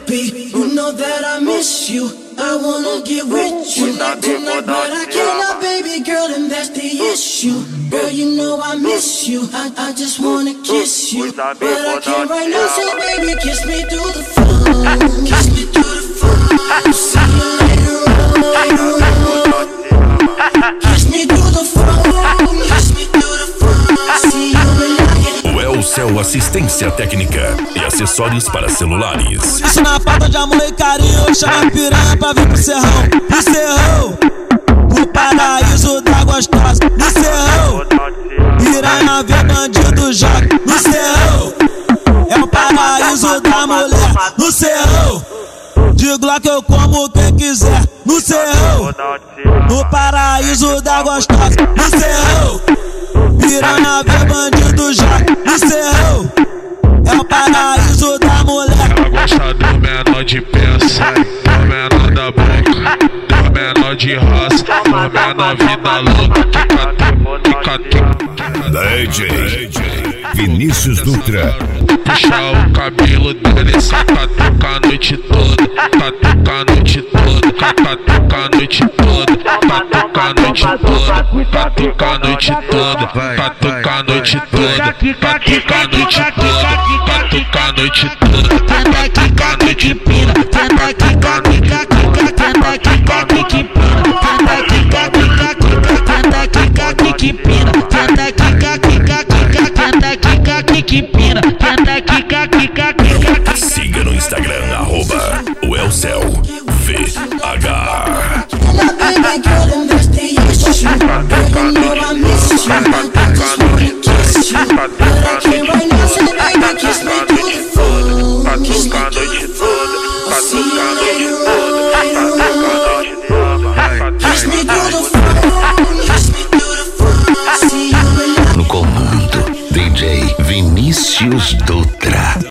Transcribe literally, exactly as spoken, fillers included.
be. You know that I miss you. I wanna get with you tonight, but I cannot, baby girl, and that's the issue. Girl, you know I miss you. I, I just wanna kiss you, but I can't right now. So baby, kiss me through the phone. Kiss me through the phone. See you later on. Kiss me through the phone. Kiss me through the phone. See you when I get. O Elcel Assistência Técnica e acessórios para celulares. Isso na falta de amor e carinho, chama a piranha pra vir pro serrão. No serrão, no paraíso da gostosa. No serrão, piranha vê bandido joga. No serrão, é o paraíso da mulher. No serrão, de Glock eu como quem quiser. No serrão, no paraíso da gostosa. No serrão, piranha vê bandido joga. No serrão, é o paraíso da mulher. Ela gosta do menor de pensa, do menor da boca, do menor de raça, do menor vida louca. Tica, tica, D J Vinícius Dutra. Puxa o cabelo dele, só catuca a noite toda, catuca a noite toda, catuca a noite toda, catuca a noite toda, catuca a noite toda, catuca a noite toda, catuca a noite toda, catuca a noite toda, tenta quica que pina, tenta quica quica quica, tenta quica que pina, tenta quica quica quica, tenta quica que pina, tenta quica quica quica, tenta quica que pina, tenta quica quica quica. Siga no Instagram, arroba o Elcel V H. Baby girl, and that's the issue. Girl, you know I miss you. I just wanna kiss you, but I can't right now. So baby, kiss me through the phone. Kiss me through the phone. See you later on. Kiss me through the phone. Kiss me through the phone. See you when I. No comando, D J Vinícius Dutra.